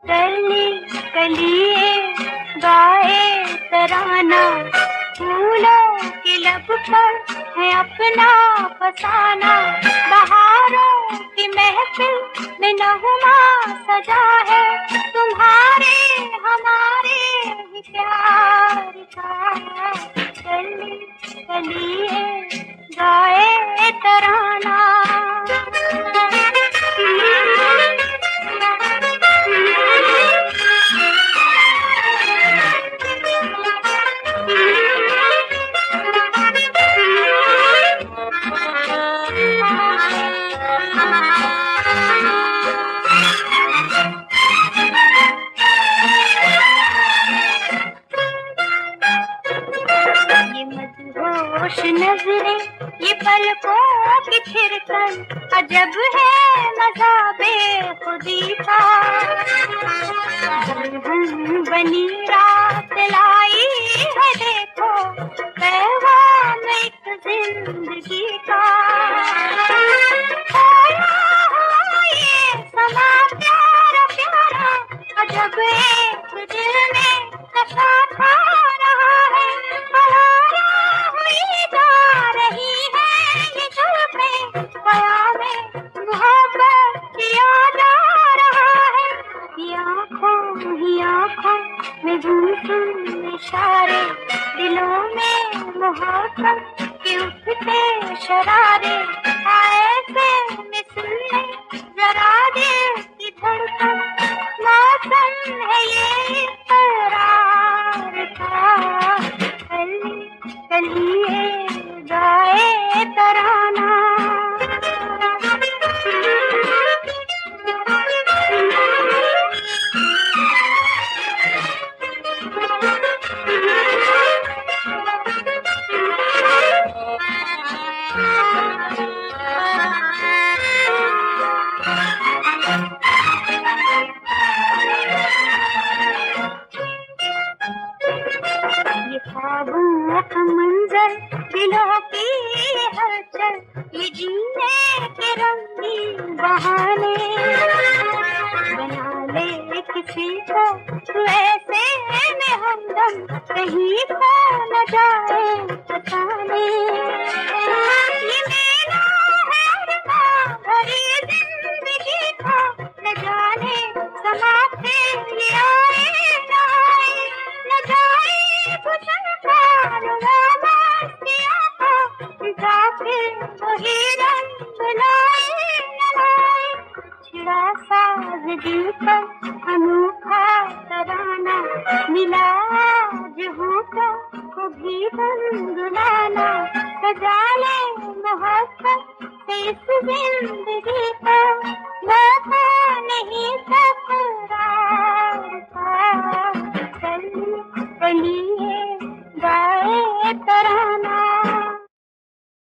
कली कलिए गाए तराना, फूलों के लब पर है अपना फसाना। बहारों की महफिल में नगमा सजा है, तुम्हारे हमारे ही प्यार का। कली कलिए गाए तराना। होश नजरें ये पलकों की थिरकन, अजब है मजा बेखुदी का। दुल्हन बनी रात लाई है देखो, पैगाम एक जिंदगी का। खोया हुआ ये समा प्यारा प्यारा, अजब एक दिल में नशा खा रहा है। इशारे दिलों में मोहब्बत के उठते शरारे, ऐसे मिसले जरा दिल की धड़कन। मौसम है ये करार का, कली कलिए गाए तराना। ये ख्वाबों का मंजर, दिलों की हलचल, ये जीने के रंगीन बहाने। बना ले किसी को तू ऐसे में हमदम, कहीं खो न जाए फसाने। ये मेरा है अरमां भरी जिंदगी का, न जाने समा के ये आए न आए, न जाए वही रंग लाए न लाए। छिड़ा साज दिल पर अनोखा तराना, मिला आज होठों को भी गुनगुनाना। सजा ले मोहब्बत से इस जिंदगी को।